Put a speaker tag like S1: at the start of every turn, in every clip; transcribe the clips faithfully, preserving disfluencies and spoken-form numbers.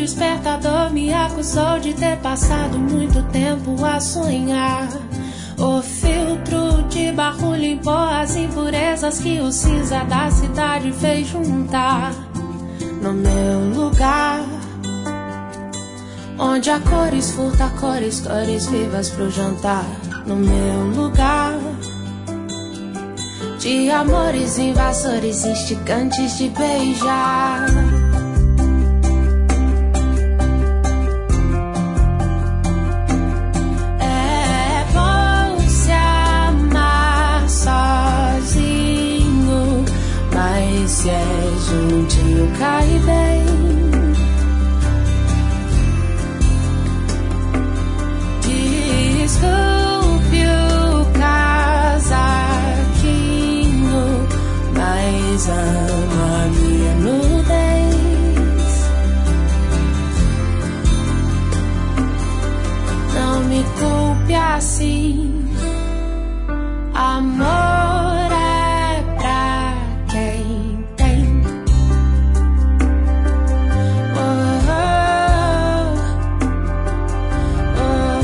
S1: despertador me acusou de ter passado muito tempo a sonhar. O filtro de barro limpou as impurezas que o cinza da cidade fez juntar. No meu lugar, onde a cores furta cores, cores vivas pro jantar. No meu lugar, de amores invasores instigantes de beijar. É bom se amar sozinho, mas se é juntinho cai bem. Desculpe o casaquinho, mas amo a minha nudez. Não me culpe assim, amor é pra quem tem. Oh, oh, oh,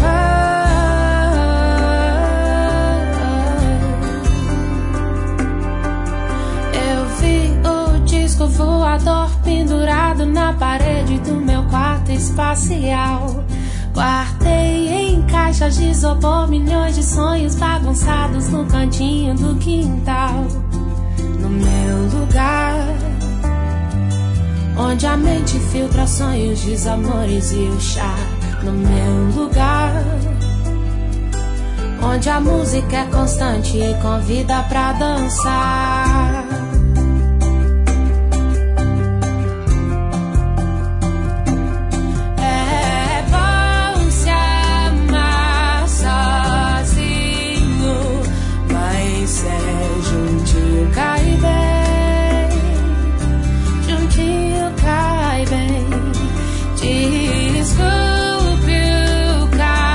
S1: oh. Eu vi o disco voador pendurado na parede do meu quarto espacial. Guardei em caixas de isopor milhões de sonhos bagunçados no cantinho do quintal. No meu lugar, onde a mente filtra sonhos, desamores e o chá. No meu lugar, onde a música é constante e convida pra dançar. É bom se amar sozinho, mas se é juntinho cai bem. Juntinho cai bem. Desculpe o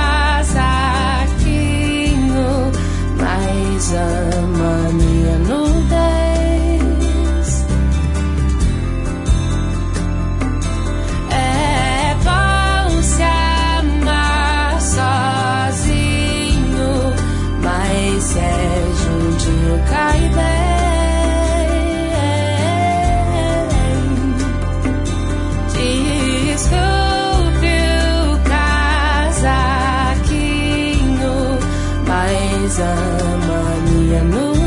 S1: casaquinho, mas ama a minha nudez. É bom se amar sozinho, mas se é juntinho cai bem. Desculpe o casaquinho, mas ama a minha nudez.